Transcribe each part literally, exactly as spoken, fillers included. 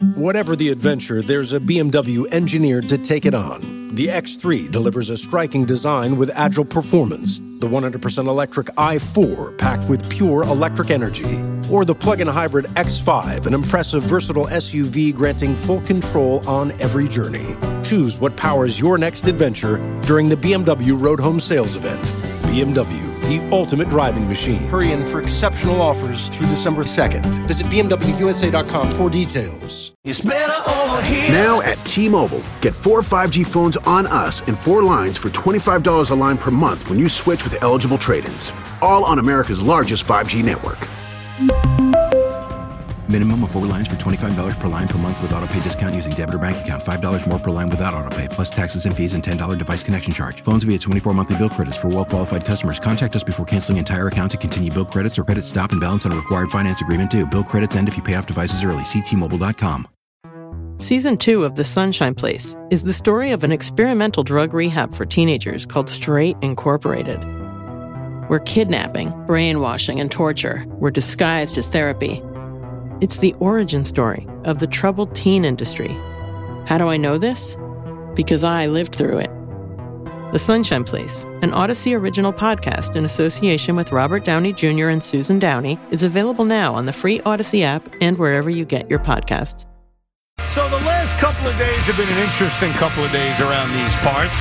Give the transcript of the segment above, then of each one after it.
Whatever the adventure, there's a B M W engineered to take it on. The X three delivers a striking design with agile performance. The one hundred percent electric i four, packed with pure electric energy. Or the plug-in hybrid X five, an impressive, versatile S U V granting full control on every journey. Choose what powers your next adventure during the B M W Road Home Sales Event. B M W, the ultimate driving machine. Hurry in for exceptional offers through December second. Visit B M W U S A dot com for details. It's better over here. Now at T-Mobile, get four five G phones on us and four lines for twenty-five dollars a line per month when you switch with eligible trade-ins. All on America's largest five G network. Minimum of four lines for twenty-five dollars per line per month with autopay discount using debit or bank account. five dollars more per line without autopay, plus taxes and fees and ten dollars device connection charge. Phones via twenty-four monthly bill credits for well-qualified customers. Contact us before canceling entire account to continue bill credits or credit stop and balance on a required finance agreement due. Bill credits end if you pay off devices early. See T Mobile dot com. Season two of The Sunshine Place is the story of an experimental drug rehab for teenagers called Straight Incorporated, where kidnapping, brainwashing, and torture were disguised as therapy. It's the origin story of the troubled teen industry. How do I know this? Because I lived through it. The Sunshine Place, an Odyssey original podcast in association with Robert Downey Junior and Susan Downey, is available now on the free Odyssey app and wherever you get your podcasts. So the last couple of days have been an interesting couple of days around these parts.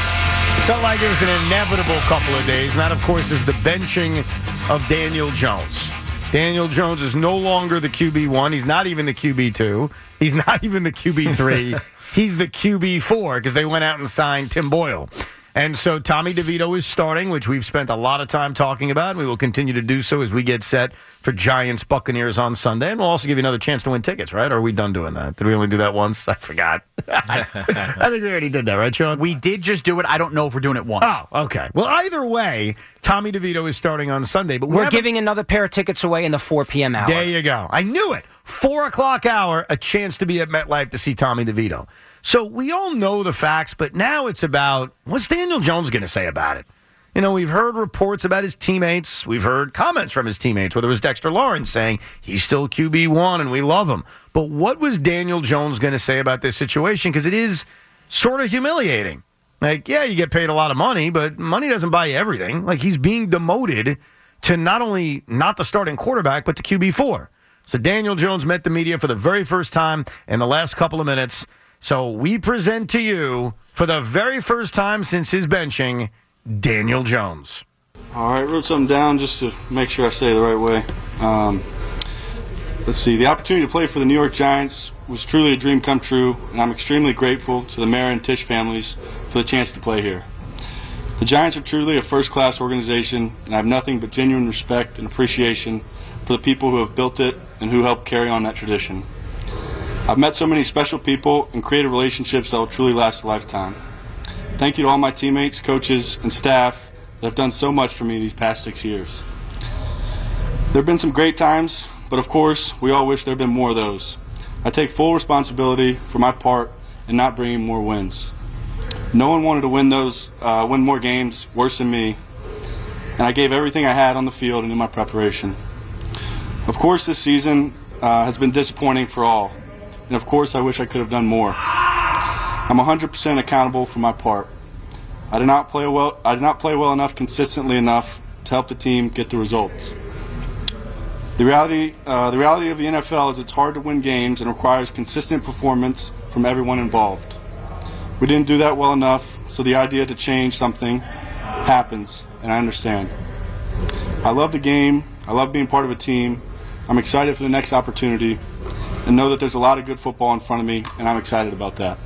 Felt like it was an inevitable couple of days. And that, of course, is the benching of Daniel Jones. Daniel Jones is no longer the Q B one. He's not even the Q B two. He's not even the Q B three. He's the Q B four because they went out and signed Tim Boyle. And so Tommy DeVito is starting, which we've spent a lot of time talking about, and we will continue to do so as we get set for Giants Buccaneers on Sunday. And we'll also give you another chance to win tickets, right? Or are we done doing that? Did we only do that once? I forgot. I think we already did that, right, Sean? We did just do it. I don't know if we're doing it once. Oh, okay. Well, either way, Tommy DeVito is starting on Sunday. But we We're giving a- another pair of tickets away in the four p.m. hour. There you go. I knew it. Four o'clock hour, a chance to be at MetLife to see Tommy DeVito. So we all know the facts, but now it's about what's Daniel Jones going to say about it? You know, we've heard reports about his teammates. We've heard comments from his teammates, whether it was Dexter Lawrence saying he's still Q B one and we love him. But what was Daniel Jones going to say about this situation? Because it is sort of humiliating. Like, yeah, you get paid a lot of money, but money doesn't buy you everything. Like, he's being demoted to not only not the starting quarterback, but the Q B four. So Daniel Jones met the media for the very first time in the last couple of minutes. So we present to you, for the very first time since his benching, Daniel Jones. All right, wrote something down just to make sure I say it the right way. Um, let's see. The opportunity to play for the New York Giants was truly a dream come true, and I'm extremely grateful to the Mara and Tisch families for the chance to play here. The Giants are truly a first-class organization, and I have nothing but genuine respect and appreciation for the people who have built it and who helped carry on that tradition. I've met so many special people and created relationships that will truly last a lifetime. Thank you to all my teammates, coaches, and staff that have done so much for me these past six years. There have been some great times, but of course, we all wish there had been more of those. I take full responsibility for my part in not bringing more wins. No one wanted to win those, uh, win more games worse than me, and I gave everything I had on the field and in my preparation. Of course, this season uh, has been disappointing for all. And of course, I wish I could have done more. I'm one hundred percent accountable for my part. I did not play well. I did not play well enough, consistently enough, to help the team get the results. The reality, uh, the reality of the N F L is it's hard to win games and requires consistent performance from everyone involved. We didn't do that well enough, so the idea to change something happens, and I understand. I love the game. I love being part of a team. I'm excited for the next opportunity, and know that there's a lot of good football in front of me, and I'm excited about that.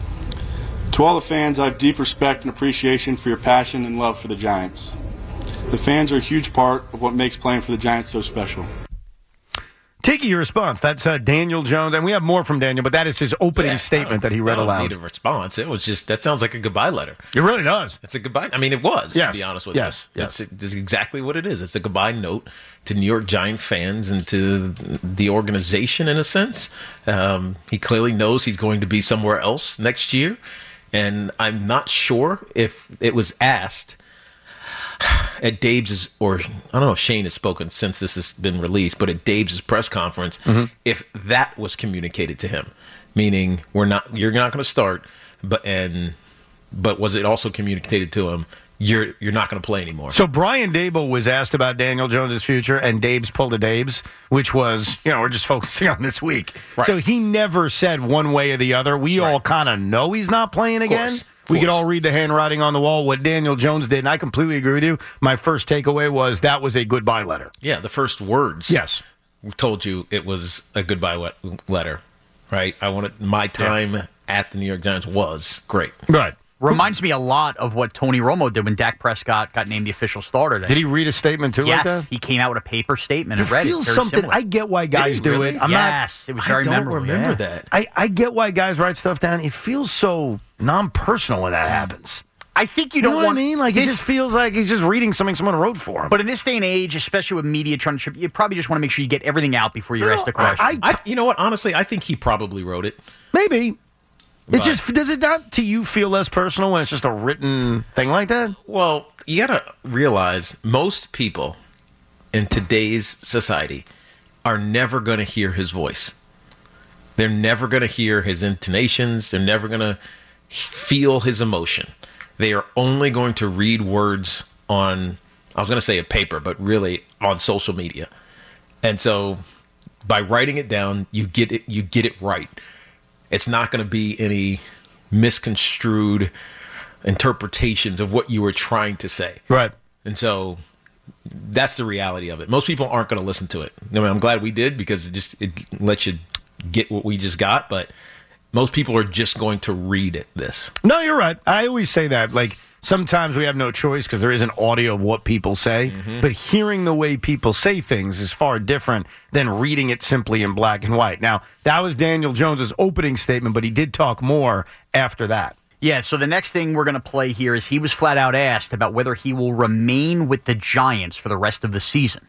To all the fans, I have deep respect and appreciation for your passion and love for the Giants. The fans are a huge part of what makes playing for the Giants so special. Tiki, your response. That's uh, Daniel Jones, and we have more from Daniel, but that is his opening yeah, statement that he read I don't aloud. Need a response. It was just, that sounds like a goodbye letter. It really does. It's a goodbye. I mean, it was, yes. to be honest with yes. you. Yes. It's, it's exactly what it is. It's a goodbye note to New York Giant fans and to the organization, in a sense. Um, he clearly knows he's going to be somewhere else next year, and I'm not sure if it was asked. at Dave's, or I don't know if Shane has spoken since this has been released, but at Dave's press conference, mm-hmm. if that was communicated to him, meaning we're not, you're not going to start, but and but was it also communicated to him? You're you're not going to play anymore. So Brian Daboll was asked about Daniel Jones' future, and Dave's pulled a Dave's, which was, you know, we're just focusing on this week. Right. So he never said one way or the other. We right. all kind of know he's not playing of again. Course. We could all read the handwriting on the wall, what Daniel Jones did, and I completely agree with you. My first takeaway was that was a goodbye letter. Yeah, the first words. Yes. Told you it was a goodbye letter, right? I wanted my time yeah. at the New York Giants was great. Right. Reminds me a lot of what Tony Romo did when Dak Prescott got named the official starter. Today. Did he read a statement too yes, like that? He came out with a paper statement and it read feels it. something. Similar. I get why guys do really? it. I'm yes, not, it was very I don't memorable. remember yeah. that. I, I get why guys write stuff down. It feels so non-personal when that happens. I think you, you don't know want. What I mean? Like this, it just feels like he's just reading something someone wrote for him. But in this day and age, especially with media trying to trip, you probably just want to make sure you get everything out before you no, ask the question. I, I, you know what? Honestly, I think he probably wrote it. Maybe. But, it just does it not to you feel less personal when it's just a written thing like that? Well, you got to realize most people in today's society are never going to hear his voice. They're never going to hear his intonations. They're never going to feel his emotion. They are only going to read words on, I was going to say a paper, but really on social media. And so by writing it down, you get it, you get it right. It's not going to be any misconstrued interpretations of what you were trying to say. Right. And so that's the reality of it. Most people aren't going to listen to it. I mean, I'm glad we did because it just it lets you get what we just got. But most people are just going to read this. No, you're right. I always say that. Like, sometimes we have no choice because there isn't audio of what people say. Mm-hmm. But hearing the way people say things is far different than reading it simply in black and white. Now, that was Daniel Jones's opening statement, but he did talk more after that. Yeah, so the next thing we're going to play here is he was flat out asked about whether he will remain with the Giants for the rest of the season.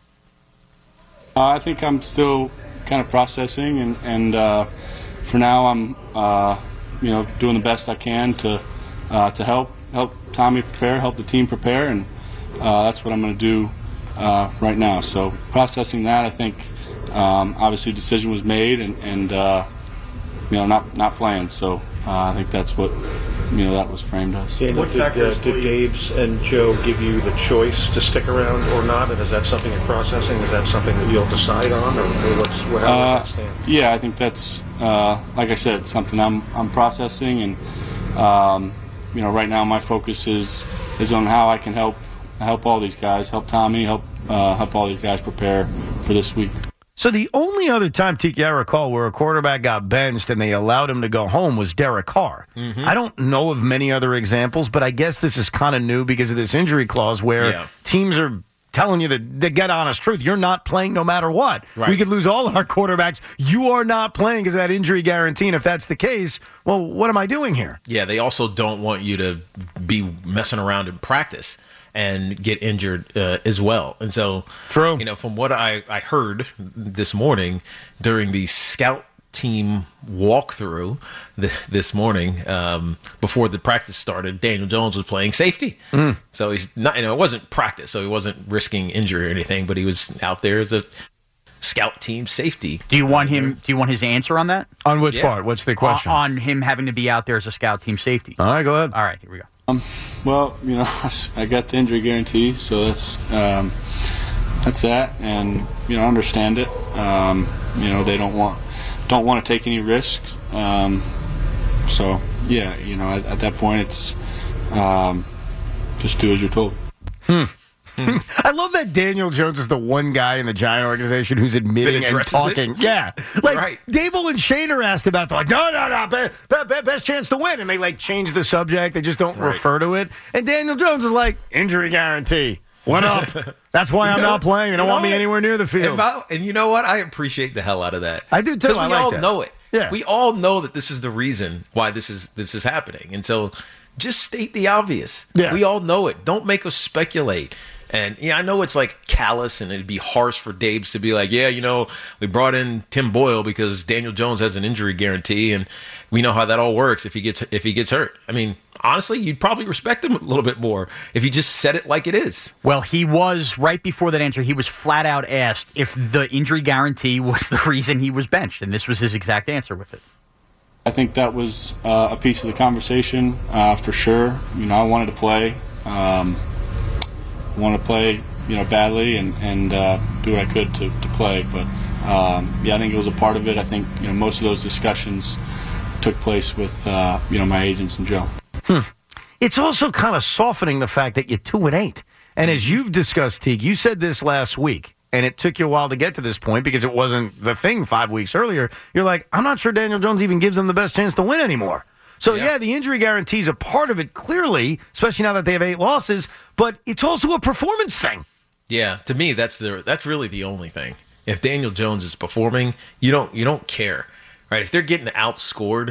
Uh, I think I'm still kind of processing, and, and uh, for now I'm uh, you know doing the best I can to uh, to help help Tommy prepare, help the team prepare, and uh, that's what I'm going to do uh, right now. So processing that, I think um, obviously a decision was made, and, and uh, you know not not playing. So uh, I think that's what you know that was framed as. Daniel, what did, factors uh, did Dave's and Joe give you the choice to stick around or not? And is that something you're processing? Is that something that you'll decide on, or, or what's how uh, does that stand? Yeah, I think that's uh, like I said, something I'm I'm processing, and um, you know right now my focus is is on how I can help help all these guys, help Tommy, help uh, help all these guys prepare for this week. So the only other time, Tiki, I recall where a quarterback got benched and they allowed him to go home was Derek Carr. Mm-hmm. I don't know of many other examples, but I guess this is kind of new because of this injury clause where yeah. teams are telling you the, the get honest truth. You're not playing no matter what. Right. We could lose all our quarterbacks. You are not playing because that injury guarantee. And if that's the case, well, what am I doing here? Yeah, they also don't want you to be messing around in practice and get injured uh, as well. And so, True. you know, from what I, I heard this morning during the scout team walkthrough th- this morning, um, before the practice started, Daniel Jones was playing safety. Mm. So he's not, you know, it wasn't practice, so he wasn't risking injury or anything, but he was out there as a scout team safety. Do you want him, do you want his answer on that? On which yeah. part? What's the question? Uh, on him having to be out there as a scout team safety. All right, go ahead. All right, here we go. Um, well, you know, I got the injury guarantee, so that's um, that's that, and you know, I understand it. Um, you know, they don't want don't want to take any risks. Um, so yeah, you know, at, at that point, it's um, just do as you're told. Hmm. I love that Daniel Jones is the one guy in the Giant organization who's admitting and talking. It? Yeah. Like, right. Daboll and Shane are asked about it. They're like, no, no, no, be, be, best chance to win. And they, like, change the subject. They just don't right. refer to it. And Daniel Jones is like, injury guarantee. What up? That's why I'm you know, not playing. They don't want me anywhere near the field. And, and you know what? I appreciate the hell out of that. I do, too. Because we I like all that. know it. Yeah. We all know that this is the reason why this is this is happening. And so just state the obvious. Yeah. We all know it. Don't make us speculate. And yeah, I know it's like callous and it'd be harsh for Dabes to be like, yeah, you know, we brought in Tim Boyle because Daniel Jones has an injury guarantee, and we know how that all works if he gets if he gets hurt. I mean, honestly, you'd probably respect him a little bit more if he just said it like it is. Well, he was, right before that answer, he was flat out asked if the injury guarantee was the reason he was benched, and this was his exact answer with it. I think that was uh, a piece of the conversation uh, for sure. You know, I wanted to play. Um, want to play, you know, badly and, and uh, do what I could to, to play. But, um, yeah, I think it was a part of it. I think, you know, most of those discussions took place with, uh, you know, my agents and Joe. Hmm. It's also kind of softening the fact that you're two and eight. And as you've discussed, Teague, you said this last week, and it took you a while to get to this point because it wasn't the thing five weeks earlier. You're like, I'm not sure Daniel Jones even gives them the best chance to win anymore. So, yeah. yeah, the injury guarantee is a part of it, clearly, especially now that they have eight losses, but it's also a performance thing. Yeah, to me, that's the that's really the only thing. If Daniel Jones is performing, you don't you don't care, right? If they're getting outscored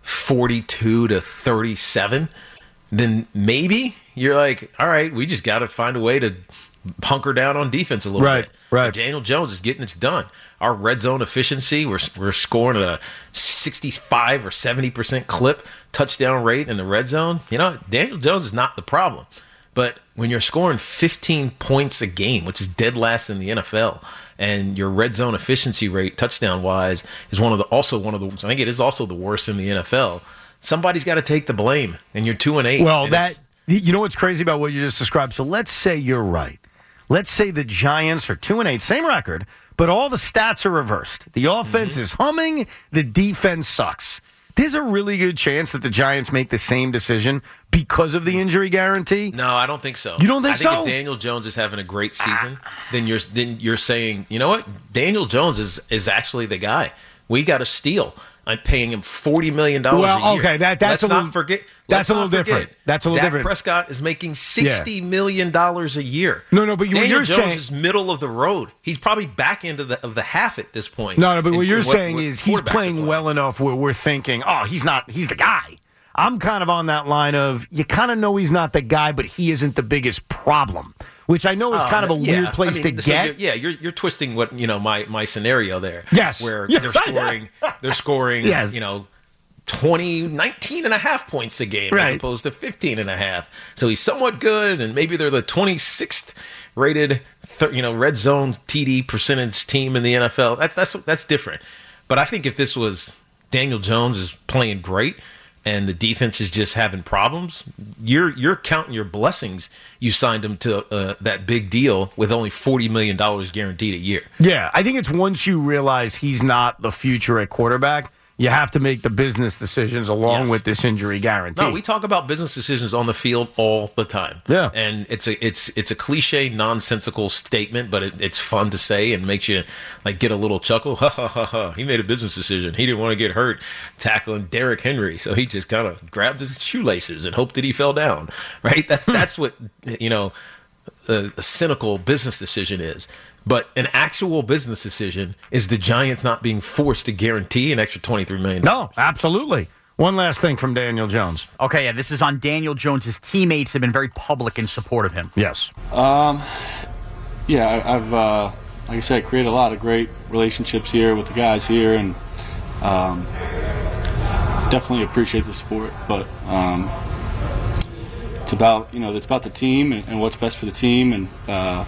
forty-two to thirty-seven, then maybe you're like, all right, we just got to find a way to hunker down on defense a little right, bit. Right, right. Daniel Jones is getting it done. Our red zone efficiency, we're we're scoring at a sixty-five or seventy percent clip touchdown rate in the red zone. You know, Daniel Jones is not the problem. But when you're scoring fifteen points a game, which is dead last in the N F L, and your red zone efficiency rate, touchdown-wise, is one of the also one of the I think it is also the worst in the N F L. Somebody's got to take the blame, and you're two and eight. Well, and that you know what's crazy about what you just described. So let's say you're right. Let's say the Giants are two and eight, same record, but all the stats are reversed. The offense mm-hmm. is humming. The defense sucks. There's a really good chance that the Giants make the same decision because of the injury guarantee. No, I don't think so. You don't think so? I think so? If Daniel Jones is having a great season, then you're then you're saying, you know what? Daniel Jones is is actually the guy. We got to steal. I'm paying him forty million dollars well, a year. okay, that, that's let's a not little, forget. That's a little forget, different. That's a little Dak different. Prescott is making sixty million dollars a year. No, no, but you, Daniel you're Jones saying is middle of the road. He's probably back into the of the half at this point. No, no, but in, what you're what, saying what is he's playing well enough where we're thinking, oh, he's not. He's the guy. I'm kind of on that line of you kind of know he's not the guy, but he isn't the biggest problem. Which I know is oh, kind of a yeah. weird place I mean, to so get. You're, yeah, you're you're twisting what you know my my scenario there. Yes, where yes, they're scoring they're scoring yes. you know twenty, nineteen and a half points a game right. as opposed to fifteen and a half. So he's somewhat good, and maybe they're the twenty-sixth rated th- you know red zone T D percentage team in the N F L. That's that's that's different. But I think if this was Daniel Jones is playing great and the defense is just having problems, you're you're counting your blessings. You signed him to uh, that big deal with only forty million dollars guaranteed a year. Yeah, I think it's once you realize he's not the future at quarterback, you have to make the business decisions along yes. with this injury guarantee. No, we talk about business decisions on the field all the time. Yeah, and it's a it's it's a cliche, nonsensical statement, but it, it's fun to say and makes you like get a little chuckle. Ha ha ha ha! He made a business decision. He didn't want to get hurt tackling Derrick Henry, so he just kind of grabbed his shoelaces and hoped that he fell down. Right? That's that's what you know. A, a cynical business decision is. But an actual business decision is the Giants not being forced to guarantee an extra twenty-three million dollars. No, absolutely. One last thing from Daniel Jones. Okay, yeah, this is on Daniel Jones. His teammates have been very public in support of him. Yes. Um, yeah, I, I've, uh, like I said, created a lot of great relationships here with the guys here, and um, definitely appreciate the support. But um, it's about, you know, it's about the team and, and what's best for the team, and uh,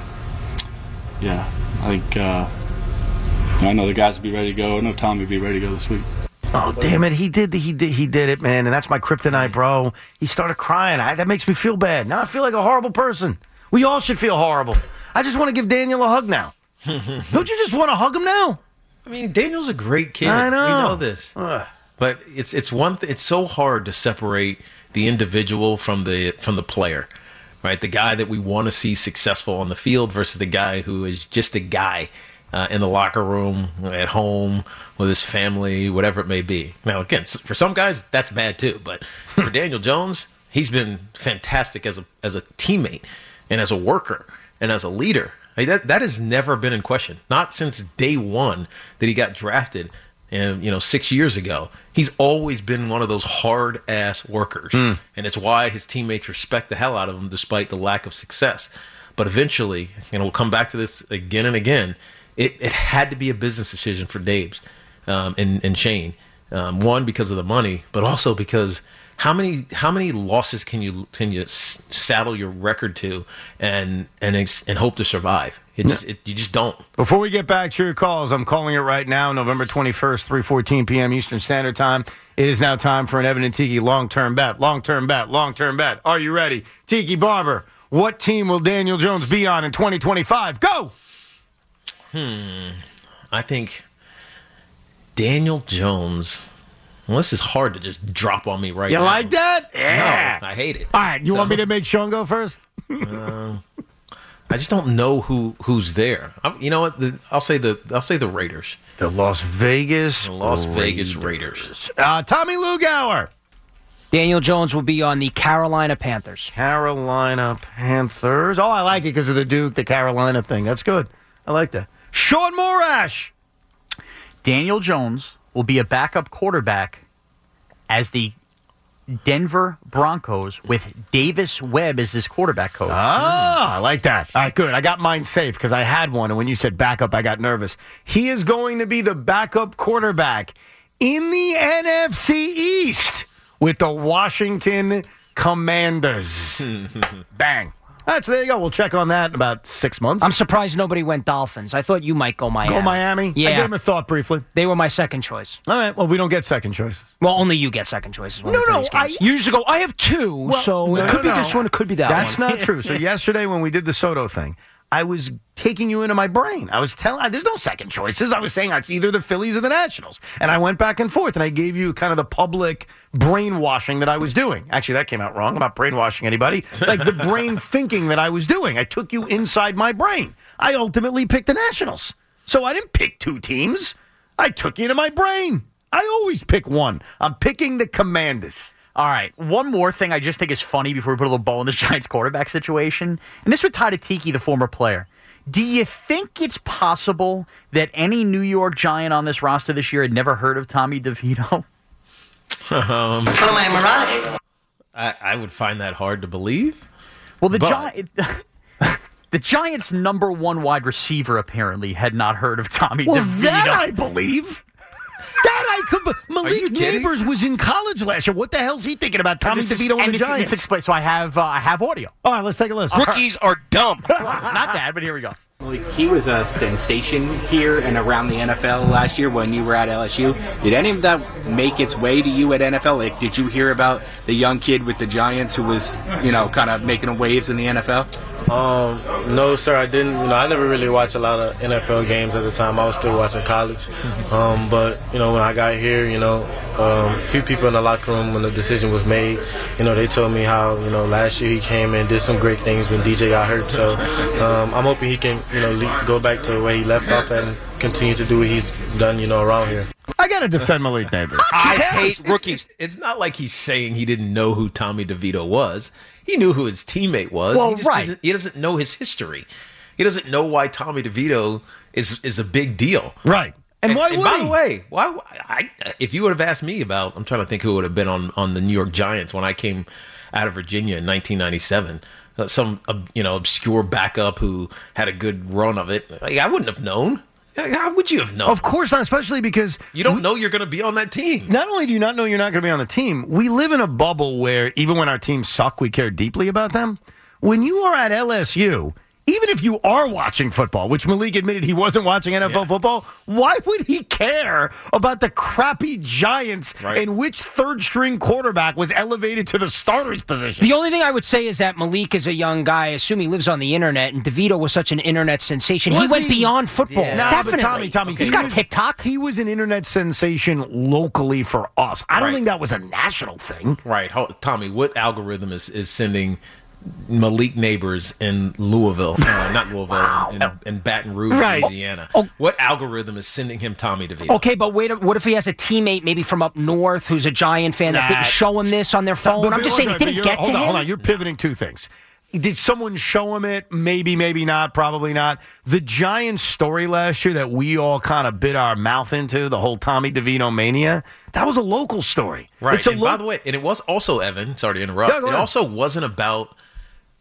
yeah, I think uh, you know, I know the guys will be ready to go. I know Tommy will be ready to go this week. Oh, damn it. He did the, he did he did it, man. And that's my kryptonite, bro. He started crying. I, that makes me feel bad. Now I feel like a horrible person. We all should feel horrible. I just want to give Daniel a hug now. Don't you just want to hug him now? I mean, Daniel's a great kid. I know. You know this. Ugh. But it's it's one th- it's so hard to separate the individual from the from the player. Right, the guy that we want to see successful on the field versus the guy who is just a guy uh, in the locker room, at home, with his family, whatever it may be. Now, again, for some guys, that's bad too. But for Daniel Jones, he's been fantastic as a as a teammate and as a worker and as a leader. I mean, that that has never been in question. Not since day one that he got drafted. And, you know, six years ago, he's always been one of those hard-ass workers. Mm. And it's why his teammates respect the hell out of him despite the lack of success. But eventually, and we'll come back to this again and again, it, it had to be a business decision for Dabes um, and, and Shane. Um, one, because of the money, but also because how many how many losses can you can you s- saddle your record to and and ex- and hope to survive? It just it, you just don't. Before we get back to your calls, I'm calling it right now, November twenty-first, three fourteen p.m. Eastern Standard Time. It is now time for an Evan and Tiki long-term bet, long-term bet, long-term bet. Are you ready? Tiki Barber, what team will Daniel Jones be on in twenty twenty-five? Go! Hmm. I think Daniel Jones. Well, this is hard to just drop on me right you now. You like that? Yeah. No, I hate it. All right, you so, want me to make Sean go first? uh, I just don't know who who's there. I, you know what? The, I'll say the I'll say the Raiders. The Las Vegas the Las Raiders. Vegas Raiders. Uh, Tommy Lugauer. Daniel Jones will be on the Carolina Panthers. Carolina Panthers. Oh, I like it because of the Duke, the Carolina thing. That's good. I like that. Sean Morash. Daniel Jones will be a backup quarterback as the Denver Broncos with Davis Webb as his quarterback coach. Ah, I like that. All right, good. I got mine safe because I had one, and when you said backup, I got nervous. He is going to be the backup quarterback in the N F C East with the Washington Commanders. Bang. All right, so there you go. We'll check on that in about six months. I'm surprised nobody went Dolphins. I thought you might go Miami. Go Miami? Yeah. I gave him a thought briefly. They were my second choice. All right, well, we don't get second choices. Well, only you get second choices. No, no, I... You usually go, I have two, well, so no, it could no, be no. this one, it could be that That's one. That's not true. So yesterday when we did the Soto thing, I was taking you into my brain. I was telling, there's no second choices. I was saying it's either the Phillies or the Nationals. And I went back and forth, and I gave you kind of the public brainwashing that I was doing. Actually, that came out wrong. I'm not brainwashing anybody. Like the brain thinking that I was doing. I took you inside my brain. I ultimately picked the Nationals. So I didn't pick two teams. I took you into my brain. I always pick one. I'm picking the Commanders. All right, one more thing I just think is funny before we put a little bow in this Giants quarterback situation, and this would tie to Tiki, the former player. Do you think it's possible that any New York Giant on this roster this year had never heard of Tommy DeVito? Um, Am I mirage? I, I would find that hard to believe. Well, the but... Gi- the Giants' number one wide receiver apparently had not heard of Tommy well, DeVito. That I believe. That I could. Be- Malik Neighbors was in college last year. What the hell's he thinking about Tommy DeVito and, and the this, Giants? This explains, so I have uh, I have audio. All right, let's take a listen. Rookies are dumb. Not that, but here we go. He was a sensation here and around the N F L last year when you were at L S U. Did any of that make its way to you at N F L? Like, did you hear about the young kid with the Giants who was, you know, kind of making waves in the N F L? Um, no, sir, I didn't. You know, I never really watched a lot of N F L games at the time. I was still watching college. Um, but, you know, when I got here, you know, um, a few people in the locker room when the decision was made, you know, they told me how, you know, last year he came and did some great things when D J got hurt. So um, I'm hoping he can, you know, le- go back to where he left off and continue to do what he's done, you know, around here. I got to defend Malik Neighbors. I hate rookies. It's, it's not like he's saying he didn't know who Tommy DeVito was. He knew who his teammate was. Well, he just right. doesn't, he doesn't know his history. He doesn't know why Tommy DeVito is is a big deal. Right. And, and why and would by he? the way, why I, if you would have asked me about, I'm trying to think who would have been on, on the New York Giants when I came out of Virginia in nineteen ninety-seven. Uh, some uh, you know obscure backup who had a good run of it. Like, I wouldn't have known. How would you have known? Of course not, especially because you don't we, know you're going to be on that team. Not only do you not know you're not going to be on the team, we live in a bubble where even when our teams suck, we care deeply about them. When you are at L S U, even if you are watching football, which Malik admitted he wasn't watching N F L yeah. football, why would he care about the crappy Giants right. and which third-string quarterback was elevated to the starter's position? The only thing I would say is that Malik is a young guy. I assume he lives on the internet, and DeVito was such an internet sensation. Was he went he? beyond football. Yeah. No, Definitely. But Tommy, Tommy, he's he got was, TikTok. He was an internet sensation locally for us. I don't right. think that was a national thing. Right. Tommy, what algorithm is, is sending Malik Neighbors in Louisville, uh, not Louisville, wow. in, in, in Baton Rouge, right. Louisiana. Oh. What algorithm is sending him Tommy DeVito? Okay, but wait, what if he has a teammate maybe from up north who's a Giant fan nah. that didn't show him this on their phone? But, I'm just saying it didn't get to hold him. On, hold on, you're pivoting two things. Did someone show him it? Maybe, maybe not, probably not. The Giants story last year that we all kind of bit our mouth into, the whole Tommy DeVito mania, that was a local story. Right. It's a and lo- by the way, and it was also, Evan, sorry to interrupt, yeah, it also wasn't about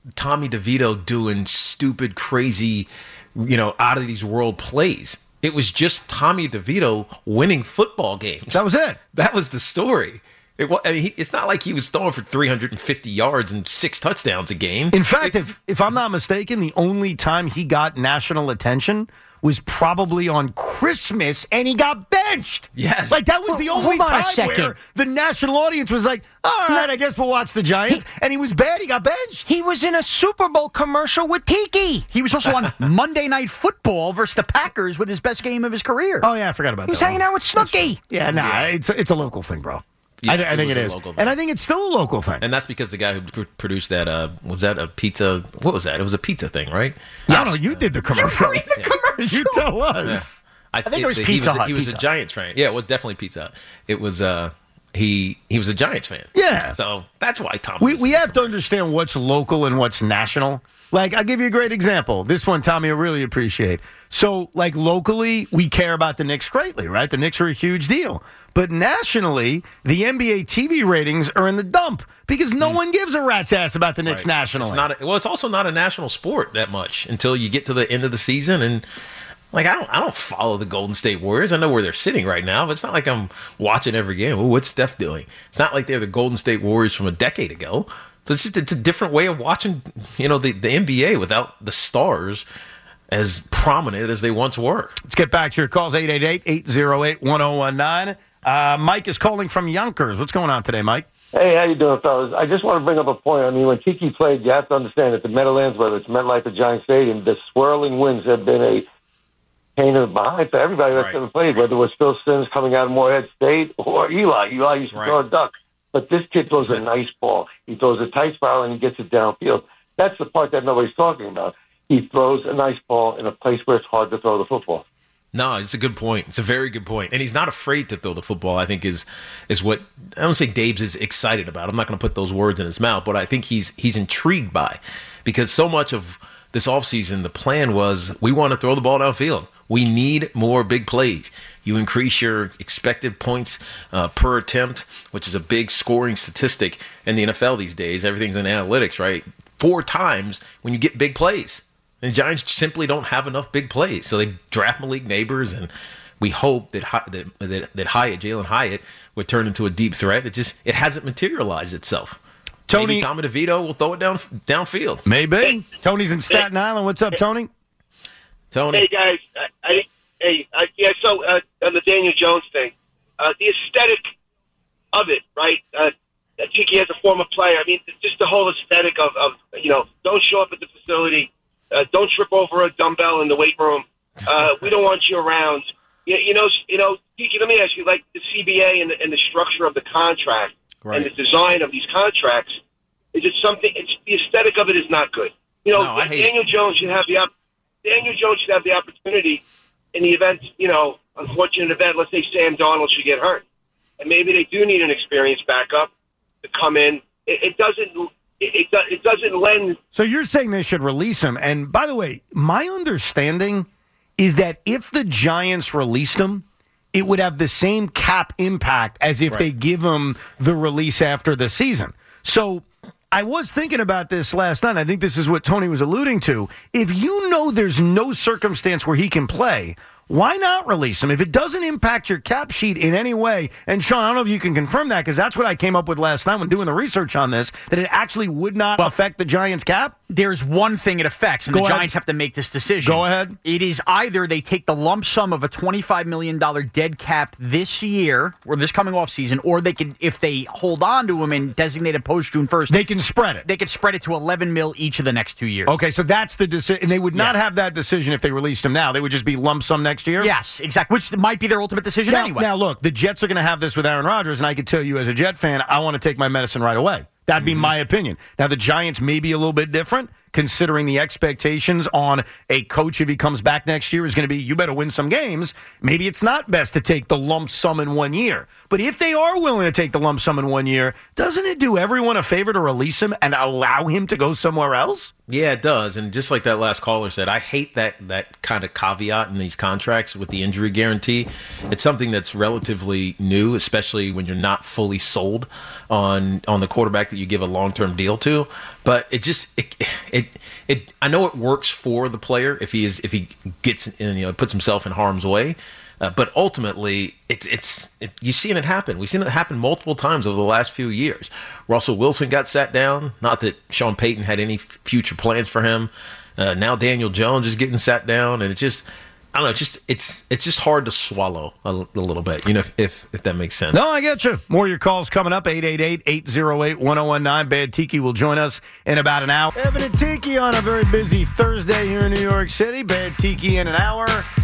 Tommy DeVito doing stupid, crazy, you know, out of these world plays. It was just Tommy DeVito winning football games. That was it. That was the story. It, I mean, he, it's not like he was throwing for three hundred fifty yards and six touchdowns a game. In fact, it, if if I'm not mistaken, the only time he got national attention was probably on Christmas, and he got benched. Yes. Like, that was the Well, only hold on a time second. where the national audience was like, all right, I guess we'll watch the Giants. And he was bad. He got benched. He was in a Super Bowl commercial with Tiki. He was also on Monday Night Football versus the Packers with his best game of his career. Oh, yeah, I forgot about He was that hanging one. out with Snooki. Yeah, nah, Yeah. It's, a, it's a local thing, bro. Yeah, I, th- I it think was it a is. local thing. And I think it's still a local thing. And that's because the guy who pr- produced that, uh, was that a pizza? What was that? It was a pizza thing, right? No, no, you did the commercial. You the commercial. You tell us. I, think it was he Pizza was, Hut, He was Pizza a Hut. Giants fan. Yeah, it was definitely Pizza Hut. It was, uh, he he was a Giants fan. Yeah. So that's why Tom. We was we in the have to understand what's local and what's national. Like, I'll give you a great example. This one, Tommy, I really appreciate. So, like, locally, we care about the Knicks greatly, right? The Knicks are a huge deal. But nationally, the N B A T V ratings are in the dump because no one gives a rat's ass about the Knicks Right. nationally. It's not a, well, it's also not a national sport that much until you get to the end of the season. And, like, I don't I don't follow the Golden State Warriors. I know where they're sitting right now, but it's not like I'm watching every game. Ooh, what's Steph doing? It's not like they're the Golden State Warriors from a decade ago. So it's just it's a different way of watching, you know, the, the N B A without the stars as prominent as they once were. Let's get back to your calls, eight eight eight, eight oh eight, one oh one nine. Uh, Mike is calling from Yonkers. What's going on today, Mike? Hey, how you doing, fellas? I just want to bring up a point. I mean, when Tiki played, you have to understand that the Meadowlands, whether it's MetLife or Giant Stadium, the swirling winds have been a pain in the behind for everybody that's Right. ever played, whether it was Phil Sims coming out of Morehead State or Eli. Eli used to Right. throw a duck. But this kid throws a nice ball. He throws a tight spiral, and he gets it downfield. That's the part that nobody's talking about. He throws a nice ball in a place where it's hard to throw the football. No, it's a good point. It's a very good point. And he's not afraid to throw the football, I think is is what I don't say Dave's is excited about. I'm not going to put those words in his mouth, but I think he's he's intrigued by because so much of this offseason, the plan was we want to throw the ball downfield. We need more big plays. You increase your expected points uh, per attempt, which is a big scoring statistic in the N F L these days. Everything's in analytics, right? Four times when you get big plays. And the Giants simply don't have enough big plays. So they draft Malik Neighbors, and we hope that Hy- that that, that Hyatt, Jalen Hyatt, would turn into a deep threat. It just it hasn't materialized itself. Tony- Maybe Tommy DeVito will throw it down downfield. Maybe. Tony's in Staten Island. What's up, Tony? Tony. Hey guys, I, I, hey, I, yeah. So uh, on the Daniel Jones thing, uh, the aesthetic of it, right? Uh, Tiki as a former player. I mean, just the whole aesthetic of, of you know, don't show up at the facility, uh, don't trip over a dumbbell in the weight room. Uh, we don't want you around. You, you know, you know, Tiki. Let me ask you, like the C B A and the, and the structure of the contract Right. and the design of these contracts. Is it something? It's the aesthetic of it is not good. You know, No, I hate Daniel Jones should have the op- Daniel Jones should have the opportunity in the event, you know, unfortunate event. Let's say Sam Darnold should get hurt, and maybe they do need an experienced backup to come in. It, it doesn't. It, it, do- it doesn't lend. So you're saying they should release him. And by the way, my understanding is that if the Giants released him, it would have the same cap impact as if Right. they give him the release after the season. So I was thinking about this last night. I think this is what Tony was alluding to. If you know there's no circumstance where he can play, why not release him? If it doesn't impact your cap sheet in any way, and Sean, I don't know if you can confirm that because that's what I came up with last night when doing the research on this, that it actually would not affect the Giants' cap? There's one thing it affects, and Go the ahead. Giants have to make this decision. Go ahead. It is either they take the lump sum of a twenty-five million dollars dead cap this year, or this coming off season, or they could, if they hold on to him and designate it post June first, They can spread it. they could spread it to eleven mil each of the next two years. Okay, so that's the decision. And they would not Yeah. have that decision if they released him now. They would just be lump sum next year? Yes, exactly. Which might be their ultimate decision Now, anyway. now, look, the Jets are going to have this with Aaron Rodgers, and I could tell you as a Jet fan, I want to take my medicine right away. That'd be my opinion. Now, the Giants may be a little bit different. considering the expectations on a coach if he comes back next year is going to be, you better win some games. Maybe it's not best to take the lump sum in one year. But if they are willing to take the lump sum in one year, doesn't it do everyone a favor to release him and allow him to go somewhere else? Yeah, it does. And just like that last caller said, I hate that that kind of caveat in these contracts with the injury guarantee. It's something that's relatively new, especially when you're not fully sold on on the quarterback that you give a long-term deal to. But it just it it, it I know it works for the player if he is if he gets in, you know, puts himself in harm's way. Uh, but ultimately, it's it's it, you've seen it happen. We've seen it happen multiple times over the last few years. Russell Wilson got sat down. Not that Sean Payton had any future plans for him. Uh, now Daniel Jones is getting sat down, and it just I don't know. It's just it's it's just hard to swallow a, a little bit. You know, if if that makes sense. No, I get you. More of your calls coming up. eight eight eight, eight oh eight, one oh one nine. Bad Tiki will join us in about an hour. Evan and Tiki on a very busy Thursday here in New York City. Bad Tiki in an hour.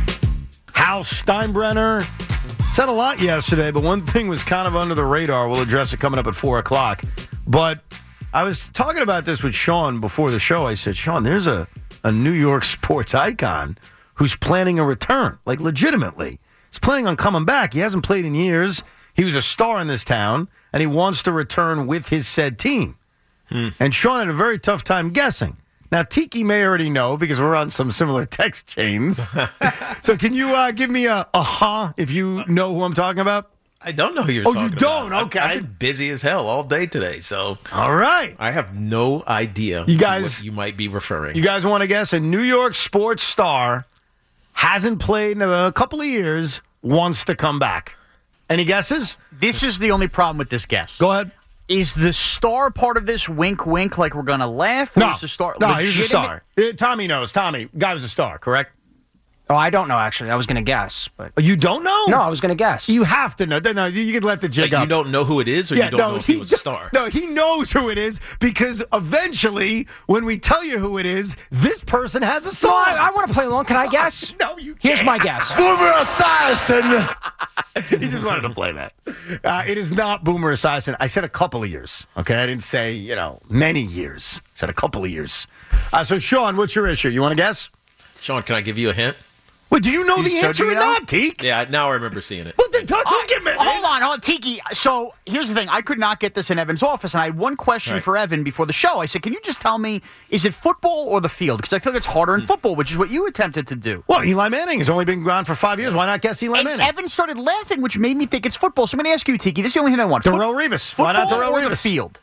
Hal Steinbrenner said a lot yesterday, but one thing was kind of under the radar. We'll address it coming up at four o'clock. But I was talking about this with Sean before the show. I said, Sean, there's a, a New York sports icon who's planning a return, like legitimately. He's planning on coming back. He hasn't played in years. He was a star in this town, and he wants to return with his said team. Hmm. And Sean had a very tough time guessing. Now, Tiki may already know because we're on some similar text chains. So can you uh, give me a uh-huh if you know who I'm talking about? I don't know who you're oh, talking about. Oh, you don't? I've- Okay. I've been busy as hell all day today, so. All right. I have no idea You guys- what you might be referring. You guys want to guess? A New York sports star hasn't played in a couple of years, wants to come back. Any guesses? This is the only problem with this guess. Go ahead. Is the star part of this wink, wink, like we're going to laugh? Or No, is the star no, he's a legitimate? star. Uh, Tommy knows. Tommy, guy was a star, correct? Oh, I don't know, actually. I was going to guess. but You don't know? No, I was going to guess. You have to know. No, you can let the jig Like, up. you don't know who it is, or Yeah, you don't no, know if he he was do- a star? No, he knows who it is because eventually, when we tell you who it is, this person has a song. No, I, I want to play along. Can I guess? No, you can't. Here's my guess. Boomer Esiason. He just wanted to play that. Uh, it is not Boomer Esiason. I said a couple of years. Okay, I didn't say, you know, many years. I said a couple of years. Uh, so, Sean, what's your issue? You want to guess? Sean, can I give you a hint? Well, do you know the so answer do or you know? not, Teak? Yeah, now I remember seeing it. Well, then don't, don't I- give me Hold on, hold on, Tiki. So here's the thing. I could not get this in Evan's office, and I had one question Right. for Evan before the show. I said, can you just tell me, is it football or the field? Because I feel like it's harder in Hmm. football, which is what you attempted to do. Well, Eli Manning has only been gone for five years. Why not guess Eli And Manning? Evan started laughing, which made me think it's football. So I'm going to ask you, Tiki. This is the only thing I want. Darrell Foot- Revis. Why not Football Darrell or the Revis? field?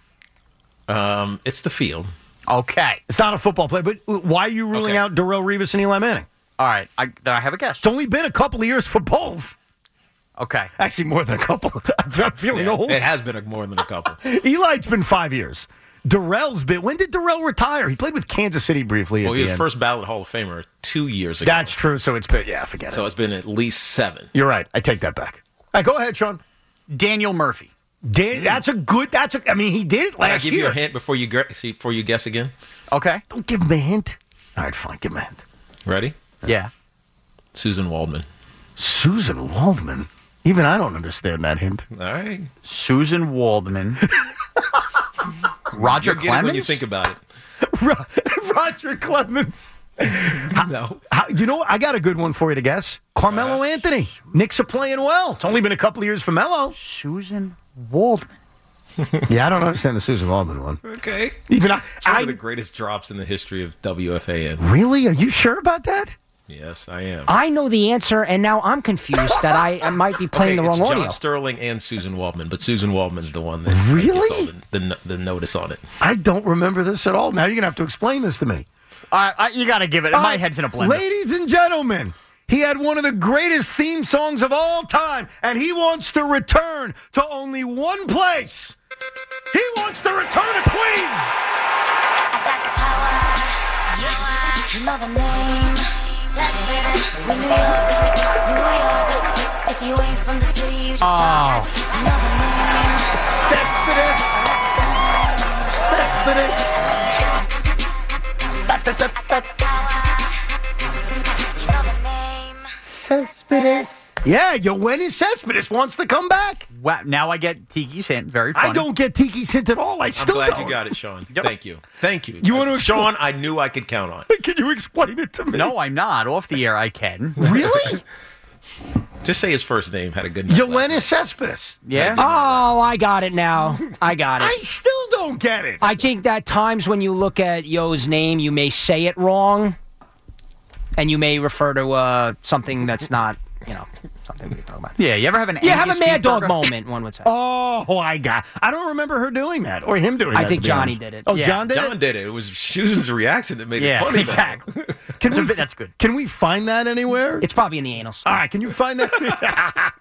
Um, it's the field. Okay. It's not a football play, but why are you ruling Okay. out Darrell Revis and Eli Manning? All right. I, then I have a guess. It's only been a couple of years for both. Okay. Actually, more than a couple. I'm feeling Yeah, old. it has been a, more than a couple. Eli's been five years. Darrell's been. When did Darrell retire? He played with Kansas City briefly. Well, at he the was end. first ballot Hall of Famer two years ago. That's true. So it's been. Yeah, forget so it. it's been at least seven. You're right. I take that back. All right, go ahead, Sean. Daniel Murphy. Dan, that's a good. That's a. I mean, he did it Can I last give year. you a hint before you gu- see- before you guess again? Okay. Don't give him a hint. All right, fine. Give him a hint. Ready? Yeah. Susan Waldman. Susan Waldman. Even I don't understand that hint. All right. Susan Waldman. Roger You'll get it Clemens? when you think about it. Ro- Roger Clemens. No. How, you know, I got a good one for you to guess. Carmelo Anthony. Knicks are playing well. It's only been a couple of years for Melo. Susan Waldman. Yeah, I don't understand the Susan Waldman one. Okay. Even I, It's one I of the greatest drops in the history of W F A N. really? Are you sure about that? Yes, I am. I know the answer, and now I'm confused that I, I might be playing okay, the wrong it's audio. John Sterling and Susan Waldman, but Susan Waldman's the one that that gets Really? all the, the, the notice on it. I don't remember this at all. Now you're gonna have to explain this to me. All right, I, you got to give it. All My right, head's in a blender. Ladies and gentlemen, he had one of the greatest theme songs of all time, and he wants to return to only one place. He wants to return to Queens. I got the power, yeah, you know the name. We New York, New York. If you ain't from the city, you just talk. You know the name. Cespedes. Cespedes. Da, da, da, da. You know the name. Cespedes. Yeah, Yoenis Cespedes wants to come back. Wow. Now I get Tiki's hint. Very funny. I don't get Tiki's hint at all. I I'm still glad don't. you got it, Sean. Thank you. Thank you. You want to Sean, I knew I could count on. Can you explain it to me? No, I'm not. Off the air, I can. Really? Just say his first name. Had a good night. Yoenis Cespedes. Yeah. Oh, I got it now. I got it. I still don't get it. I think that times when you look at Yo's name, you may say it wrong, and you may refer to uh, something that's not, you know, something we can talk about. Yeah, you ever have an You have a Angus mad dog cheeseburger? moment, one would say. Oh, I got. I don't remember her doing that or him doing I that. think to be Johnny honest. did it. Oh, Yeah. John did John it. did it. It was Susan's reaction that made Yeah, it funny. exactly. Can we, That's good. Can we find that anywhere? It's probably in the anals. All right, can you find that?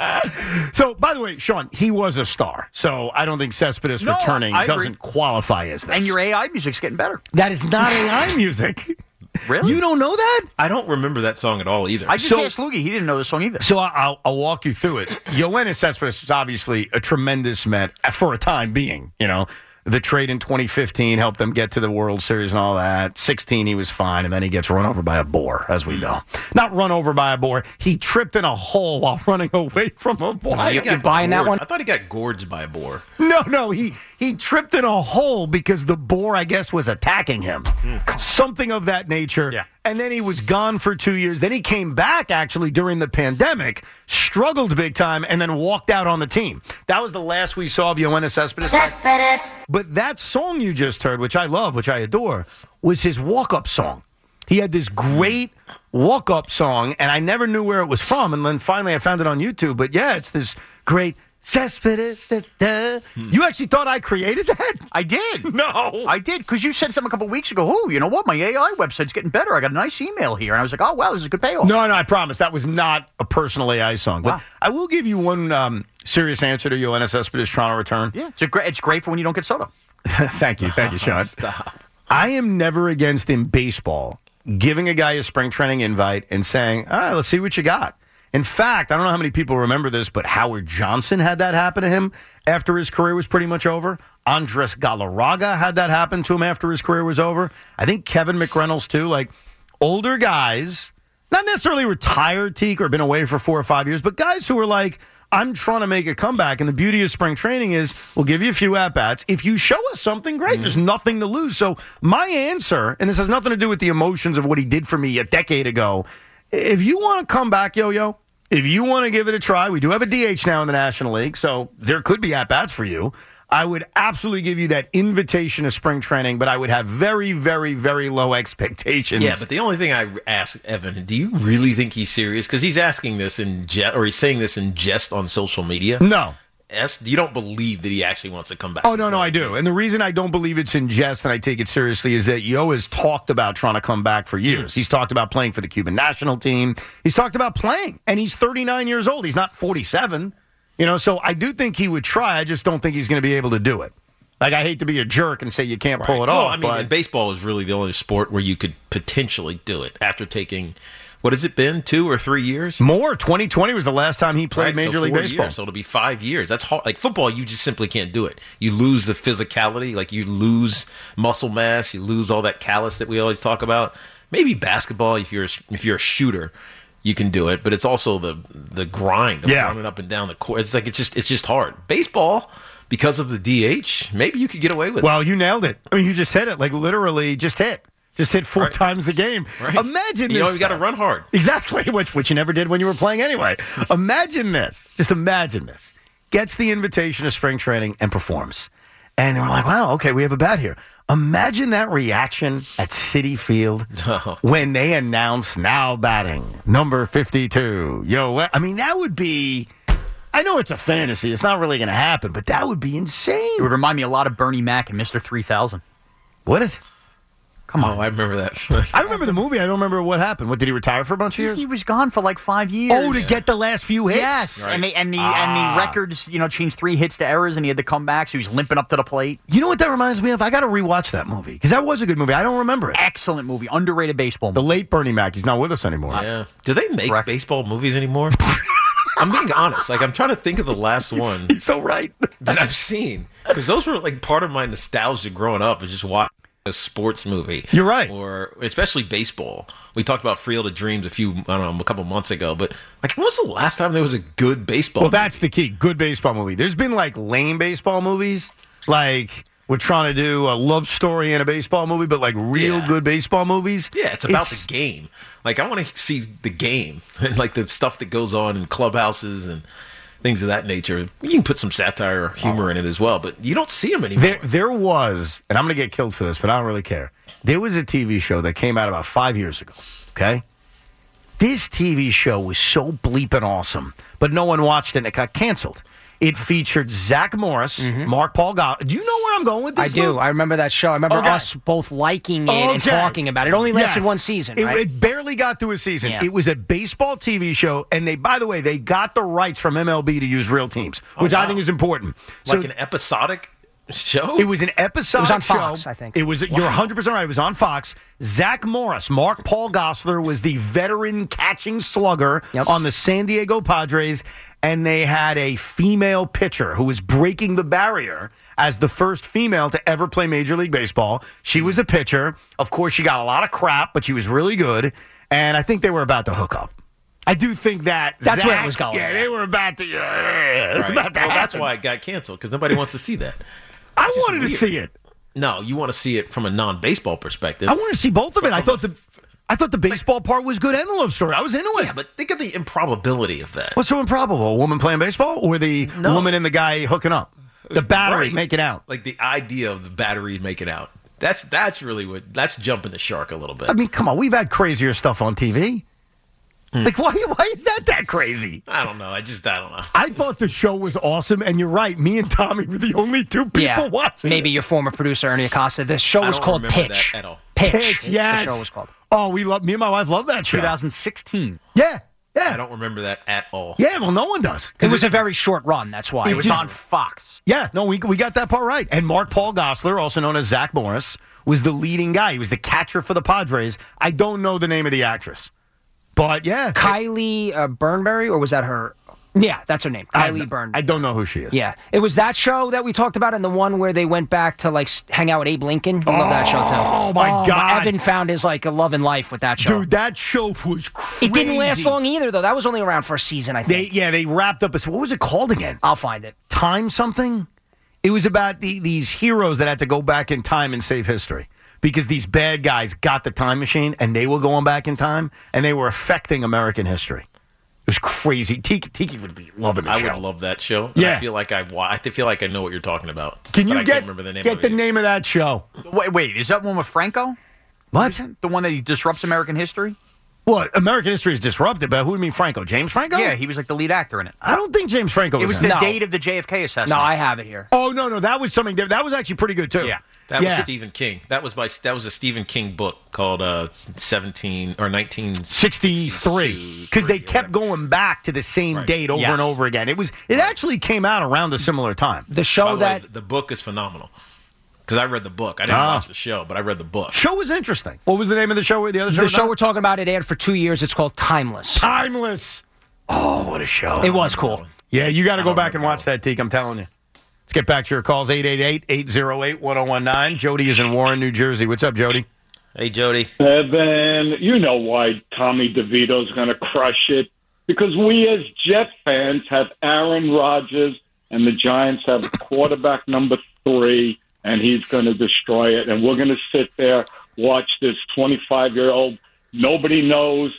So, by the way, Sean, he was a star. So I don't think Cespedes No, returning I agree. doesn't qualify as this. And your A I music's getting better. that is not A I music. Really? You don't know that? I don't remember that song at all either. I just So- asked Loogie. He didn't know the song either. So I- I'll, I'll walk you through it. Yoenis Cespedes is obviously a tremendous Met for a time being. You know, the trade in twenty fifteen helped them get to the World Series and all that. sixteen, he was fine, and then he gets run over by a boar, as we know. Not run over by a boar. He tripped in a hole while running away from a boar. I thought he You got buying that gored- one? I thought he got gorged by a boar. No, no, he he tripped in a hole because the boar, I guess, was attacking him. Something of that nature. Yeah. And then he was gone for two years. Then he came back, actually, during the pandemic, struggled big time, and then walked out on the team. That was the last we saw of Yoenis Cespedes. Cespedes. But that song you just heard, which I love, which I adore, was his walk-up song. He had this great walk-up song, and I never knew where it was from. And then finally I found it on YouTube. But yeah, it's this great Cespedes. Da, da. You actually thought I created that? I did. No. I did, because you said something a couple weeks ago. Oh, you know what? My A I website's getting better. I got a nice email here. And I was like, oh, wow, this is a good payoff. No, no, I promise. That was not a personal A I song. But Wow. I will give you one um, serious answer to Yoenis Cespedes trying to return. Yeah, it's, a great, it's great for when you don't get soda. Thank you. Thank you, Sean. Stop. I am never against in baseball giving a guy a spring training invite and saying, all right, let's see what you got. In fact, I don't know how many people remember this, but Howard Johnson had that happen to him after his career was pretty much over. Andres Galarraga had that happen to him after his career was over. I think Kevin McReynolds, too. Like, older guys, not necessarily retired, Teak, or been away for four or five years, but guys who are like, I'm trying to make a comeback. And the beauty of spring training is we'll give you a few at-bats. If you show us something, great. Mm-hmm. There's nothing to lose. So my answer, and this has nothing to do with the emotions of what he did for me a decade ago, if you want to come back, Yo-Yo, if you want to give it a try, we do have a D H now in the National League, so there could be at-bats for you. I would absolutely give you that invitation to spring training, but I would have very, very, very low expectations. Yeah, but the only thing I ask Evan, do you really think he's serious? Because he's asking this in jest, or he's saying this in jest on social media. No. S, you don't believe that he actually wants to come back. Oh, no, no, I do. And the reason I don't believe it's in jest and I take it seriously is that Yo has talked about trying to come back for years. He's talked about playing for the Cuban national team. He's talked about playing. And he's thirty-nine years old. He's not forty-seven. You know, so I do think he would try. I just don't think he's going to be able to do it. Like, I hate to be a jerk and say you can't pull it Well, off. I mean, but and baseball is really the only sport where you could potentially do it after taking, what has it been, two or three years? More. twenty twenty was the last time he played Right, Major so League four Baseball. Years, so it'll be five years. That's hard. Like football, you just simply can't do it. You lose the physicality, like you lose muscle mass, you lose all that callus that we always talk about. Maybe basketball, if you're if you're a shooter, you can do it, but it's also the the grind of Yeah. running up and down the court. It's like it's just it's just hard. Baseball, because of the D H, maybe you could get away with it. Well, you nailed it. I mean, you just hit it. Like, literally just hit. Just hit four Right. times a game. Right. Imagine You this. know, you got to run hard. Exactly, which which you never did when you were playing anyway. Imagine this. Just imagine this. Gets the invitation to spring training and performs. And we're like, wow, okay, we have a bat here. Imagine that reaction at Citi Field when they announce now batting number fifty-two. Yo, I mean, that would be, I know it's a fantasy. It's not really going to happen, but that would be insane. It would remind me a lot of Bernie Mac and Mister three thousand. What is Come on, oh, I remember that. I remember the movie. I don't remember what happened. What, did he retire for a bunch of years? He was gone for like five years. Oh, to get the last few hits? Yes, Right. and, they, and, the, Ah. and the records, you know, changed three hits to errors, and he had to come back, so he was limping up to the plate. You know what that reminds me of? I got to rewatch that movie because that was a good movie. I don't remember it. Excellent movie, underrated baseball The movie. late Bernie Mac. He's not with us anymore. Yeah. Do they make baseball movies anymore? I'm being honest. Like, I'm trying to think of the last one He's so right. that I've seen. Because those were, like, part of my nostalgia growing up is just watch. a sports movie. You're right. Or especially baseball. We talked about Field of Dreams a few, I don't know, a couple months ago. But like, when was the last time there was a good baseball Well, movie? that's the key. Good baseball movie. There's been like lame baseball movies. Like, we're trying to do a love story in a baseball movie, but like real Yeah. good baseball movies. Yeah, it's about the game. Like, I want to see the game and like the stuff that goes on in clubhouses and things of that nature. You can put some satire or humor in it as well, but you don't see them anymore. There, there was, and I'm going to get killed for this, but I don't really care. There was a T V show that came out about five years ago, okay? This T V show was so bleeping awesome, but no one watched it and it got canceled. It featured Zach Morris, Mark Paul Gosselaar. Do you know where I'm going with this? I do. Lou? I remember that show. I remember Okay. us both liking it and Okay. talking about it. It only lasted Yes. one season, It, right? it barely got through a season. Yeah. It was a baseball T V show, and they, by the way, they got the rights from M L B to use real teams, which Oh, I wow. think is important. Like So an episodic show? it was an episodic It was on show. Fox, I think. It was. You're one hundred percent right. It was on Fox. Zach Morris, Mark Paul Gosselaar was the veteran catching slugger on the San Diego Padres. And they had a female pitcher who was breaking the barrier as the first female to ever play Major League Baseball. She was a pitcher. Of course, she got a lot of crap, but she was really good. And I think they were about to hook up. I do think that That's Zach, where it was going. Yeah, they were about to. Yeah, it was Right. about to Well, that's happen. why it got canceled, because nobody wants to see that. I It's just wanted to weird. see it. No, you want to see it from a non-baseball perspective. I want to see both of it. I thought the I thought the baseball part was good and the love story. I was into it. Yeah, but think of the improbability of that. What's so improbable? A woman playing baseball or the No. woman and the guy hooking up? The battery Right. making out. Like the idea of the battery making out. That's that's really what that's jumping the shark a little bit. I mean, come on. We've had crazier stuff on T V. Like, why, why is that that crazy? I don't know. I just I don't know. I thought the show was awesome, and you're right. Me and Tommy were the only two people yeah. watching Maybe it. your former producer, Ernie Acosta. The show I was don't called remember Pitch. that at all. Pitch. Pitch, yes. The show was called. Oh, we love. Me and my wife love that show. twenty sixteen. Yeah, I yeah, don't remember that at all. yeah. Well, no one does. It was a very short run. That's why. It It was just- on Fox. Yeah, no, we we got that part right. And Mark Paul Gosselaar, also known as Zach Morris, was the leading guy. He was the catcher for the Padres. I don't know the name of the actress, but yeah, Kylie uh, Burnberry, or was that her? Yeah, that's her name. I, Kylie Burnberry. I don't know who she is. Yeah, it was that show that we talked about, and the one where they went back to like s- hang out with Abe Lincoln. I love that show too. Oh, my God. Evan found his like a love in life with that show. Dude, that show was crazy. It didn't last long either, though. That was only around for a season, I They think. yeah, they wrapped up. A, what was it called again? I'll find it. Time something. It was about the, these heroes that had to go back in time and save history because these bad guys got the time machine and they were going back in time and they were affecting American history. It was crazy. Tiki, Tiki would be loving the I show. would love that show. And Yeah. I feel like I wa- I feel like I know what you're talking about. Can but you I get can't remember the name get of the it. name of that show? Wait, wait, is that one with Franco? What? The one that he disrupts American history? What? American history is disrupted, but who do you mean Franco? James Franco? Yeah, he was like the lead actor in it. I don't think James Franco was It was in the it. date of the J F K assassination. No, I have it here. Oh no, no, that was something different. That was actually pretty good too. Yeah. That Yeah. was Stephen King. That was by that was a Stephen King book called uh, seventeen or nineteen sixty-three because they kept going back to the same Right. date over Yes. and over again. It was it actually came out around a similar time. The By show the way, that the book is phenomenal because I read the book. I didn't Ah. watch the show, but I read the book. Show was interesting. What was the name of the show? The other show? the show we're talking about, it aired for two years. It's called Timeless. Timeless. Oh, what a show! It was cool. Yeah, you got to I go don't back and remember watch that, Teak. I'm telling you. Let's get back to your calls. eight eight eight, eight oh eight, one oh one nine. Jody is in Warren, New Jersey. What's up, Jody? Hey, Jody. Evan, you know why Tommy DeVito's going to crush it. Because we as Jet fans have Aaron Rodgers, and the Giants have quarterback number three, and he's going to destroy it. And we're going to sit there, watch this twenty-five-year-old, nobody knows,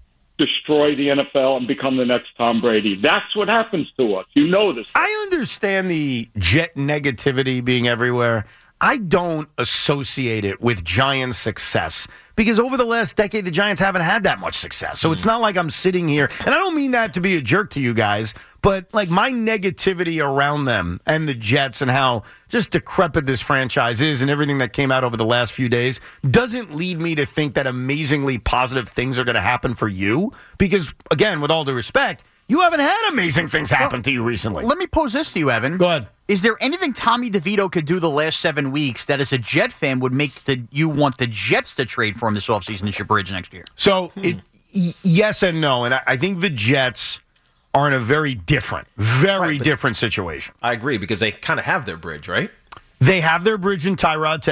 destroy the N F L and become the next Tom Brady. That's what happens to us. You know this. I understand the Jet negativity being everywhere. I don't associate it with Giants' success because over the last decade, the Giants haven't had that much success. So it's not like I'm sitting here, and I don't mean that to be a jerk to you guys, but like my negativity around them and the Jets and how just decrepit this franchise is and everything that came out over the last few days doesn't lead me to think that amazingly positive things are going to happen for you because, again, with all due respect, you haven't had amazing things happen Well, to you recently. Let me pose this to you, Evan. Go ahead. Is there anything Tommy DeVito could do the last seven weeks that, as a Jet fan, would make the, you want the Jets to trade for him this offseason and ship Bridge next year? So, it, y- yes and no. And I, I think the Jets are in a very different, very Right, but- different situation. I agree because they kind of have their bridge, right? They have their bridge in Tyrod Taylor.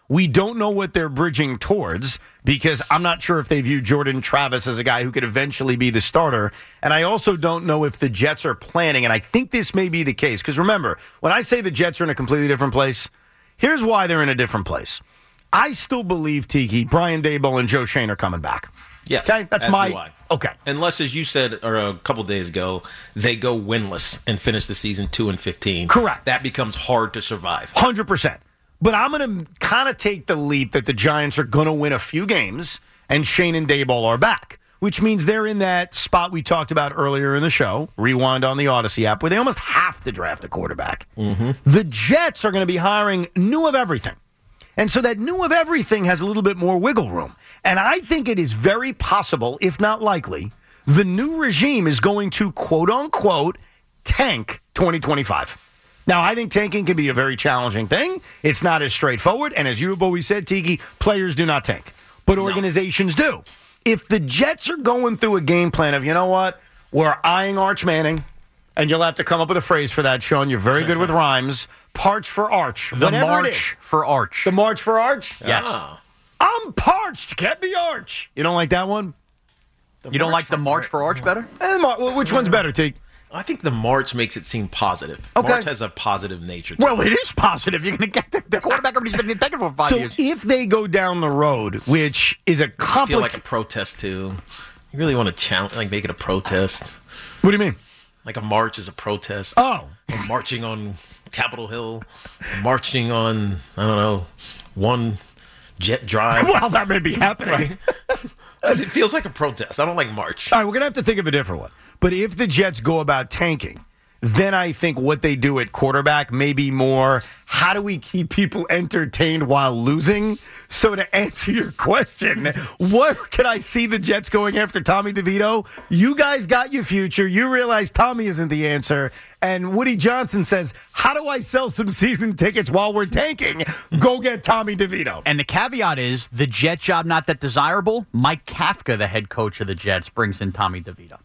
We don't know what they're bridging towards because I'm not sure if they view Jordan Travis as a guy who could eventually be the starter. And I also don't know if the Jets are planning, and I think this may be the case. Because remember, when I say the Jets are in a completely different place, here's why they're in a different place. I still believe, Tiki, Brian Daboll and Joe Shane are coming back. Yes, okay, that's as my do I. okay. Unless, as you said or a couple days ago, they go winless and finish the season two and fifteen. Correct. That becomes hard to survive. one hundred percent. But I'm going to kind of take the leap that the Giants are going to win a few games and Shane and Daboll are back, which means they're in that spot we talked about earlier in the show, rewind on the Odyssey app, where they almost have to draft a quarterback. Mm-hmm. The Jets are going to be hiring new of everything. And so that new of everything has a little bit more wiggle room. And I think it is very possible, if not likely, the new regime is going to, quote unquote, tank twenty twenty-five. Now, I think tanking can be a very challenging thing. It's not as straightforward. And as you have always said, Tiki, players do not tank, but organizations do. If the Jets are going through a game plan of, you know what, we're eyeing Arch Manning, and you'll have to come up with a phrase for that, Sean. You're very good with rhymes. Parch for Arch. The Whatever March it is. for Arch. The March for Arch? Yes. Ah. I'm parched. Get me Arch. You don't like that one? You don't like the March for Arch better? Eh, Mar- well, which one's better, Tiki? I think the March makes it seem positive. Okay. March has a positive nature to Well, it. it is positive. You're going to get the, the quarterback everybody's been taking for five So years. if they go down the road, which is a Does it feel complicated... like a protest, too? You really want to challenge, like make it a protest? What do you mean? Like a march is a protest. Oh. Or marching on Capitol Hill, marching on, I don't know, one jet drive. Well, that may be happening. Right? It feels like a protest. I don't like march. All right, we're going to have to think of a different one. But if the Jets go about tanking, then I think what they do at quarterback may be more, how do we keep people entertained while losing? So to answer your question, what can I see the Jets going after Tommy DeVito? You guys got your future. You realize Tommy isn't the answer. And Woody Johnson says, how do I sell some season tickets while we're tanking? Go get Tommy DeVito. And the caveat is, the Jet job not that desirable. Mike Kafka, the head coach of the Jets, brings in Tommy DeVito.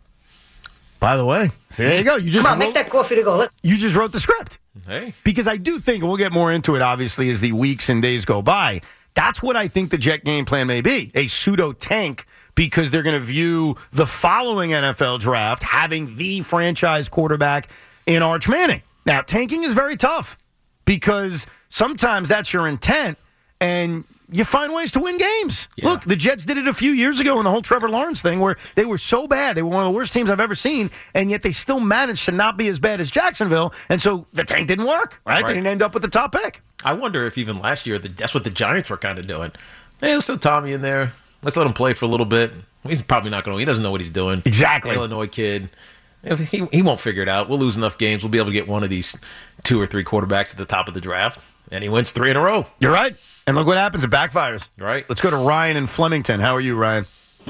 By the way, so there you go. You just Come on, wrote, make that coffee to go. Let- You just wrote the script. Hey. Because I do think, and we'll get more into it, obviously, as the weeks and days go by, that's what I think the Jet game plan may be, a pseudo-tank, because they're going to view the following N F L draft having the franchise quarterback in Arch Manning. Now, tanking is very tough because sometimes that's your intent, and you find ways to win games. Yeah. Look, the Jets did it a few years ago in the whole Trevor Lawrence thing where they were so bad. They were one of the worst teams I've ever seen, and yet they still managed to not be as bad as Jacksonville, and so the tank didn't work, right? right. They didn't end up with the top pick. I wonder if even last year, the, that's what the Giants were kind of doing. Hey, let's throw Tommy in there. Let's let him play for a little bit. He's probably not going to. He doesn't know what he's doing. Exactly. Illinois kid. He, he won't figure it out. We'll lose enough games. We'll be able to get one of these two or three quarterbacks at the top of the draft, and he wins three in a row. You're right. And look what happens. It backfires. Right. Let's go to Ryan in Flemington. How are you, Ryan?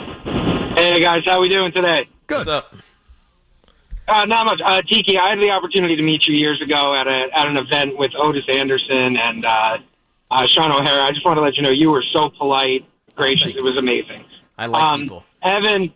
Hey, guys. How we doing today? Good. What's up? Uh, not much. Uh, Tiki, I had the opportunity to meet you years ago at a at an event with Otis Anderson and uh, uh, Sean O'Hara. I just want to let you know you were so polite, gracious. It was amazing. I like um, people. Evan,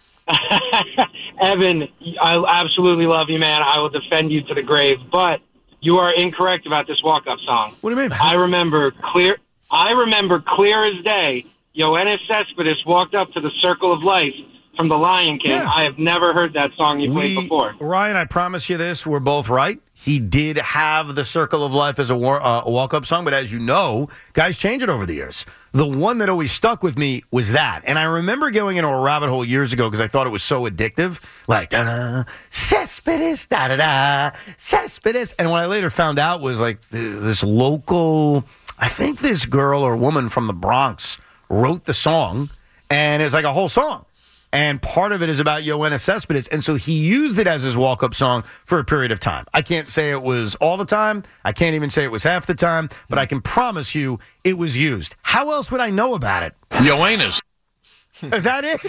Evan, I absolutely love you, man. I will defend you to the grave. But you are incorrect about this walk-up song. What do you mean? I remember clear. I remember clear as day. Yoenis Cespedes walked up to the Circle of Life from The Lion King. Yeah. I have never heard that song you played We, before. Ryan, I promise you this. We're both right. He did have the Circle of Life as a, war, uh, a walk-up song, but as you know, guys change it over the years. The one that always stuck with me was that. And I remember going into a rabbit hole years ago because I thought it was so addictive. Like, uh, Cespedes, da-da-da, Cespedes. And what I later found out was like this local, I think this girl or woman from the Bronx wrote the song, and it's like a whole song. And part of it is about Yoenis Cespedes, and so he used it as his walk-up song for a period of time. I can't say it was all the time. I can't even say it was half the time, but I can promise you it was used. How else would I know about it? Yoenis. Is that it?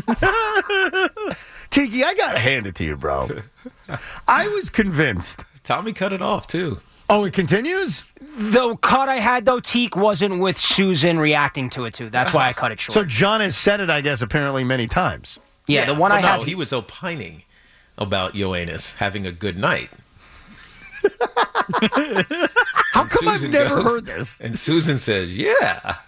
Tiki, I got to hand it to you, bro. I was convinced. Tommy cut it off, too. Oh, it continues? The cut I had, though, Teak, wasn't with Susan reacting to it, too. That's why I cut it short. So John has said it, I guess, apparently many times. Yeah, the one but I no, had. he was opining about Yoenis having a good night. How come Susan Susan I've never goes- heard this. And Susan says, "Yeah."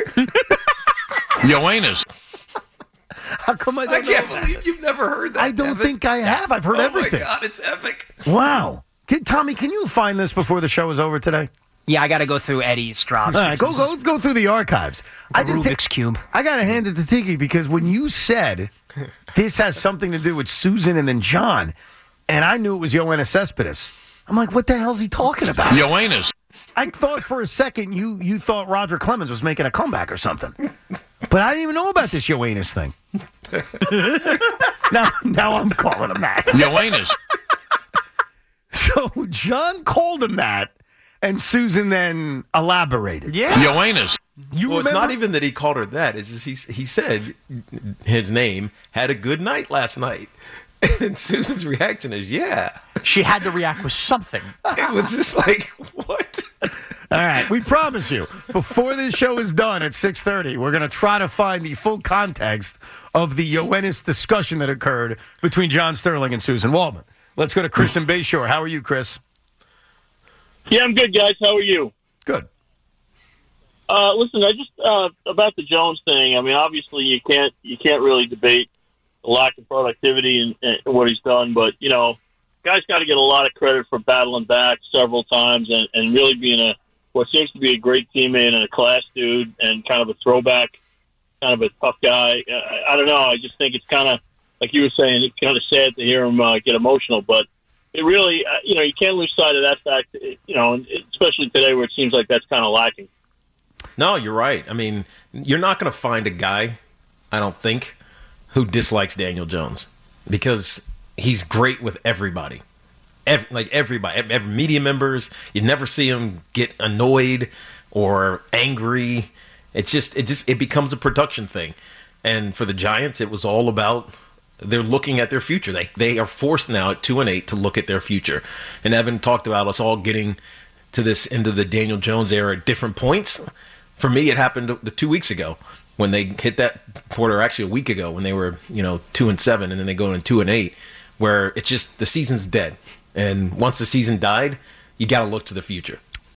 Yo, anus. How come I don't I can't know that? believe you've never heard that. I don't Evan. think I have. I've heard oh everything. Oh my God, it's epic. Wow. Can, Tommy, can you find this before the show is over today? Yeah, I got to go through Eddie's drops. All right, go go go through the archives. I just Rubik's Cube. I got to hand it to Tiki because when you said this has something to do with Susan and then John, and I knew it was Yoenis Cespedes, I'm like, what the hell's he talking about? Yoenis. I thought for a second you you thought Roger Clemens was making a comeback or something, but I didn't even know about this Yoenis thing. now now I'm calling him that. Yoenis. So John called him that, and Susan then elaborated. Yeah. Yoenis. You well, it's remember- not even that he called her that. It's just he, he said his name, had a good night last night. And Susan's reaction is, yeah. She had to react with something. It was just like, what? All right, we promise you, before this show is done at six thirty, we're going to try to find the full context of the Yoenis discussion that occurred between John Sterling and Susan Waldman. Let's go to Chris in Bayshore. How are you, Chris? Yeah, I'm good, guys. How are you? Good. Uh, listen, I just uh, about the Jones thing. I mean, obviously, you can't you can't really debate the lack of productivity and, and what he's done, but you know, guys got to get a lot of credit for battling back several times and, and really being a what seems to be a great teammate and a class dude and kind of a throwback, kind of a tough guy. Uh, I don't know. I just think it's kind of like you were saying. It's kind of sad to hear him uh, get emotional, but it really, uh, you know, you can't lose sight of that fact. You know, especially today where it seems like that's kind of lacking. No, you're right. I mean, you're not going to find a guy, I don't think, who dislikes Daniel Jones because he's great with everybody. Every, like everybody, every, every media members, you never see him get annoyed or angry. It's just, it just, it becomes a production thing. And for the Giants, it was all about they're looking at their future. They they are forced now at two and eight to look at their future. And Evan talked about us all getting to this into the Daniel Jones era at different points. For me, it happened the two weeks ago when they hit that quarter, actually a week ago when they were, you know, two and seven, and then they go in two and eight, where it's just the season's dead. And once the season died, you got to look to the future.